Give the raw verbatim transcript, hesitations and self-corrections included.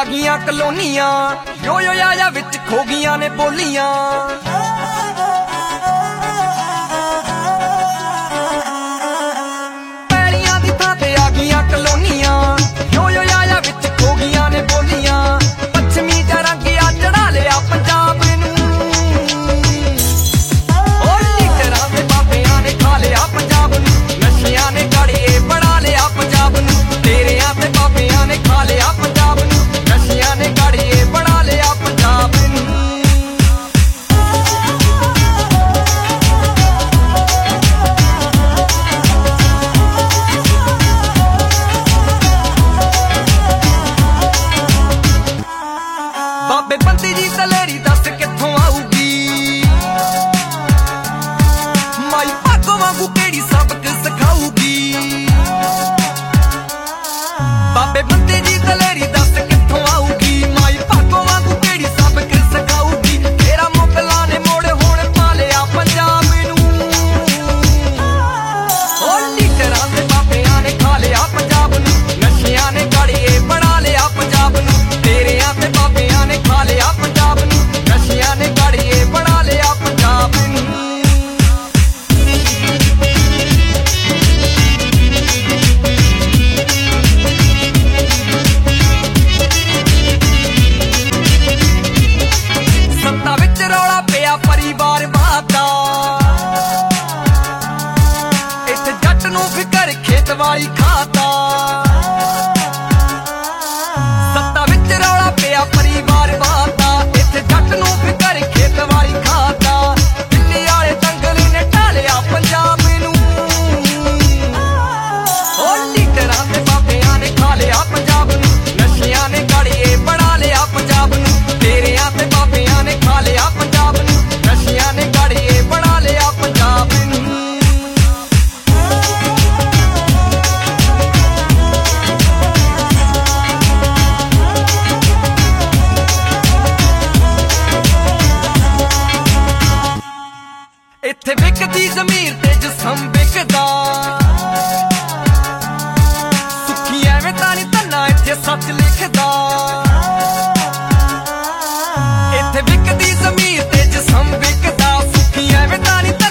आ गईयां कलोनियां, यो यो आया विच खो गईयां ने बोलियां। पैलियां दी थां ते आ गईयां कलोनियां, यो यो आया विच खो गईयां ने बोलियां। पश्चिमी जरंगिया चढ़ा लिया पंजाब नूं, ओ लीडरां दे बाबियां ने खा लिया पंजाब नूं। नशियां ने गाड़िए बड़ा लिया पंजाब नूं, तेरियां ते बाबियां ने खा लिया पंजाब नूं। नशियां ने गाड़िए बड़ा लिया पंजाब नूं। बाबे बंदी दी दलेरी दस कित्थों आऊगी, माई भागो वांगू केड़ी सबक सिखाऊगी। बाबे बंदी दी दलेरी दस कित्थों आऊगी, माई भागो वांगू केड़ी सबक सिखाऊगी। तेरा मुगलां ने मोड़ हुण पा लिया पंजाब नूं, ओ लीडरां ते बाबियां ने खा लिया पंजाब नूं। नशियां ने गाड़िए बड़ा लिया पंजाब नूं, तेरियां ते बाबियां ने खा लिया पंजाब नूं। नशियां ने गाड़िए बड़ा लिया पंजाब नूं। सत्ता विच रौला पिया परिवार वादा, इत्थे जट नूं फिकर खेत वाली खाता। सत्ता विच रौला पिया परिवार वादा, इत्थे जट नूं फिकर खेत वाली खाता। दिल्ली वाले दंगल ने ढालिया पंजाब नूं, ओ लीडरां ते बाबियां ने खा लिया पंजाब नूं। नशियां ने गाड़िए बड़ा लिया पंजाब नूं, तेरियां ते बाबियां ने खा लिया पंजाब नूं। नशियां ने गाड़िए बड़ा लिया पंजाब नूं। इत्थे विकदी ज़मीर ते जिस्म विकदा, सुखी एवें तां नी धन्ना इत्थे सच लिखदा। इत्थे विकदी ज़मीर ते जिस्म विकदा, सुखी एवें तां नी